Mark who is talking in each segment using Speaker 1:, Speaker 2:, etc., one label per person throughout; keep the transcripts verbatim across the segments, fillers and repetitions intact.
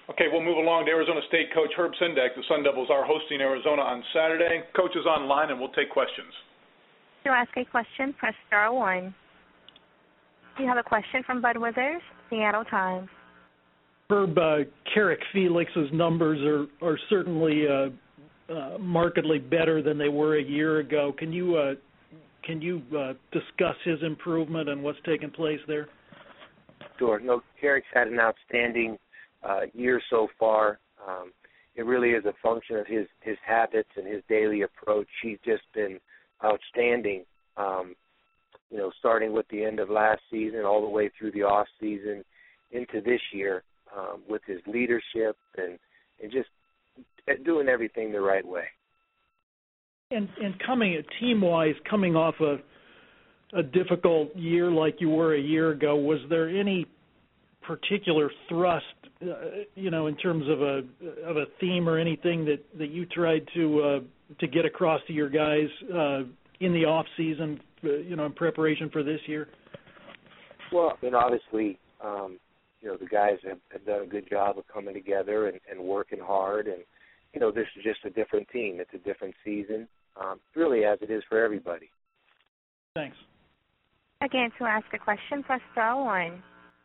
Speaker 1: Okay, we'll move along to Arizona State coach Herb Sendek. The Sun Devils are hosting Arizona on Saturday. Coach is online, and we'll take questions.
Speaker 2: To ask a question, press star one. You have a question from Bud Withers, Seattle Times.
Speaker 3: Herb, uh, Carrick Felix's numbers are, are certainly uh, uh, markedly better than they were a year ago. Can you uh, can you uh, discuss his improvement and what's taken place there?
Speaker 4: Sure. No, Carrick's had an outstanding uh, year so far. Um, it really is a function of his, his habits and his daily approach. He's just been outstanding, um, you know, starting with the end of last season all the way through the off season into this year. Um, with his leadership and, and just doing everything the right way.
Speaker 3: And and coming team-wise, coming off a a difficult year like you were a year ago, was there any particular thrust, uh, you know, in terms of a of a theme or anything that, that you tried to uh, to get across to your guys uh, in the off season, uh, you know, in preparation for this year?
Speaker 4: Well, I mean, obviously. Um, You know, the guys have, have done a good job of coming together and, and working hard. And, you know, this is just a different team. It's a different season, um, really as it is for everybody.
Speaker 3: Thanks.
Speaker 2: Again, to ask a question, press star one.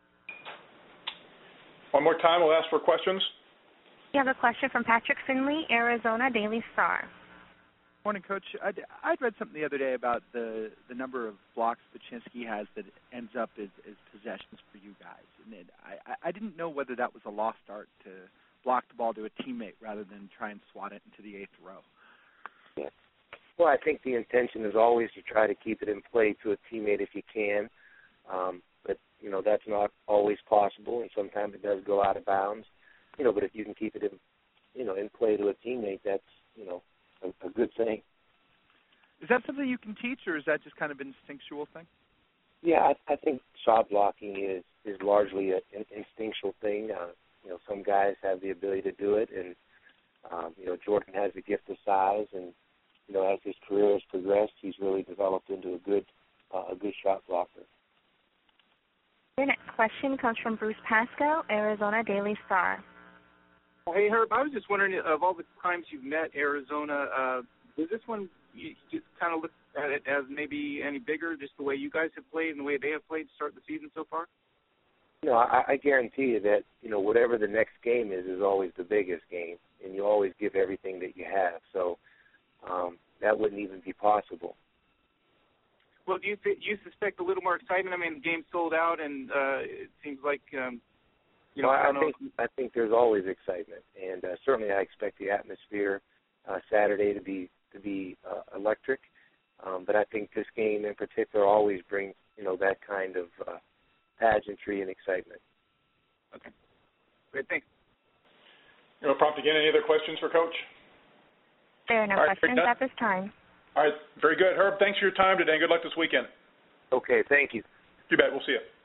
Speaker 1: One more time, we'll ask for questions.
Speaker 2: You have a question from Patrick Finley, Arizona Daily Star.
Speaker 5: Morning, Coach. I'd, I'd read something the other day about the, the number of blocks Baczynski has that ends up as, as possessions for you guys. And it, I, I didn't know whether that was a lost art to block the ball to a teammate rather than try and swat it into the eighth row.
Speaker 4: Yeah. Well, I think the intention is always to try to keep it in play to a teammate if you can. Um, but, you know, that's not always possible, and sometimes it does go out of bounds. You know, but if you can keep it in, you know, in play to a teammate, that's, you know, A, a good thing.
Speaker 5: Is that something you can teach, or is that just kind of an instinctual thing?
Speaker 4: Yeah, I, I think shot blocking is, is largely a, an instinctual thing. Uh, you know, some guys have the ability to do it, and um, you know, Jordan has the gift of size, and you know, as his career has progressed, he's really developed into a good, uh, a good shot blocker.
Speaker 2: Your next question comes from Bruce Pascoe, Arizona Daily Star.
Speaker 6: Hey, Herb, I was just wondering, of all the times you've met Arizona, uh, does this one, you just kind of look at it as maybe any bigger, just the way you guys have played and the way they have played to start the season so far?
Speaker 4: You know, I, I guarantee you that, you know, whatever the next game is, is always the biggest game, and you always give everything that you have. So um, that wouldn't even be possible.
Speaker 6: Well, do you, th- you suspect a little more excitement? I mean, the game's sold out, and uh, it seems like um, – You know,
Speaker 4: well, I,
Speaker 6: I,
Speaker 4: think I think there's always excitement, and uh, certainly I expect the atmosphere uh, Saturday to be to be uh, electric. Um, but I think this game in particular always brings, you know, that kind of uh, pageantry and excitement.
Speaker 6: Okay, great, thanks.
Speaker 1: You know, prompt again. Any other questions for Coach?
Speaker 2: There are no
Speaker 1: All right,
Speaker 2: questions at this time.
Speaker 1: All right, very good, Herb. Thanks for your time today, and good luck this weekend.
Speaker 4: Okay, thank you.
Speaker 1: You bet. We'll see you.